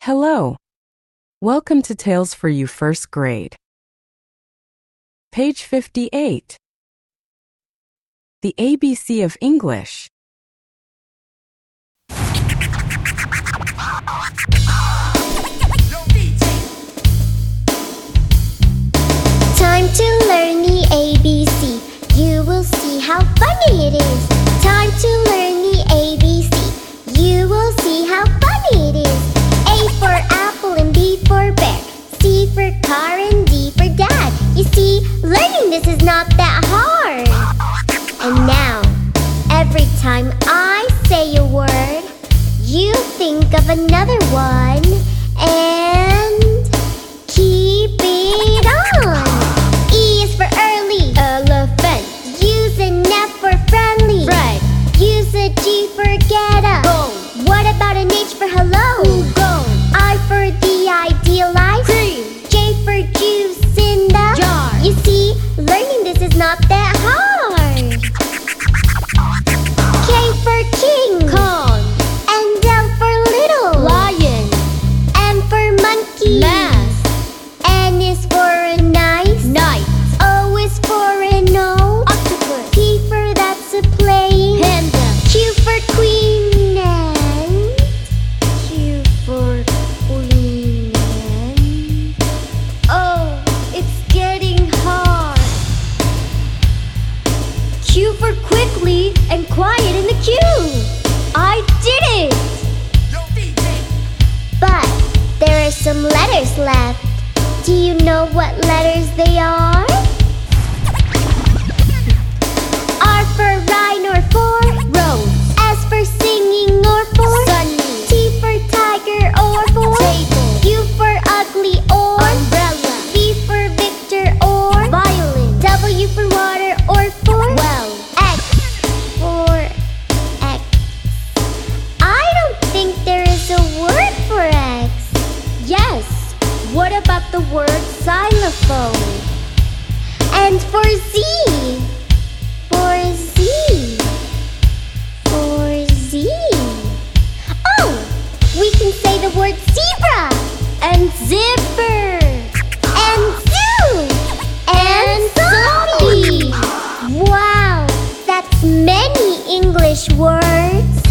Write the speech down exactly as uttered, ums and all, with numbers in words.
Hello. Welcome to Tales for You First Grade. Page fifty-eight. The A B C of English. Time to learn the A B C. You will see how funny it is. Time to learn the A B C. You will see how funny it is. A for apple and B for bear. C for car and D for dad. You see, learning this is not that hard. And now, every time I say a word, you think of another one and keep it on. E is for early. Elephant. Use an F for friendly. Fred. Use a G for get up. Go. What about an H for hello? Go. I for the idealize. Cream. J for juice in the jar. You see, learning this is not that hard. K for king. Kong. And L for little. Lion. M for monkey. Math. N is for a nice. Night. O is for an O. Octopus. P for that's a plane. Panda. Q for queen and Q for queen and oh, it's getting hard. Q for quickly and quiet in the queue. I did it! But there are some letters left. Do you know what letters they are? R for rhine or for rose. S for singing or for sunny. T for tiger or for table. U for ugly or umbrella. V for Victor or violin. W for water or for well. X for X. I don't think there is a word for X. Yes. What about the word xylophone? And for Z? For Z? For Z? Oh! We can say the word zebra! And zipper! And zoo! And zombie! Wow! That's many English words!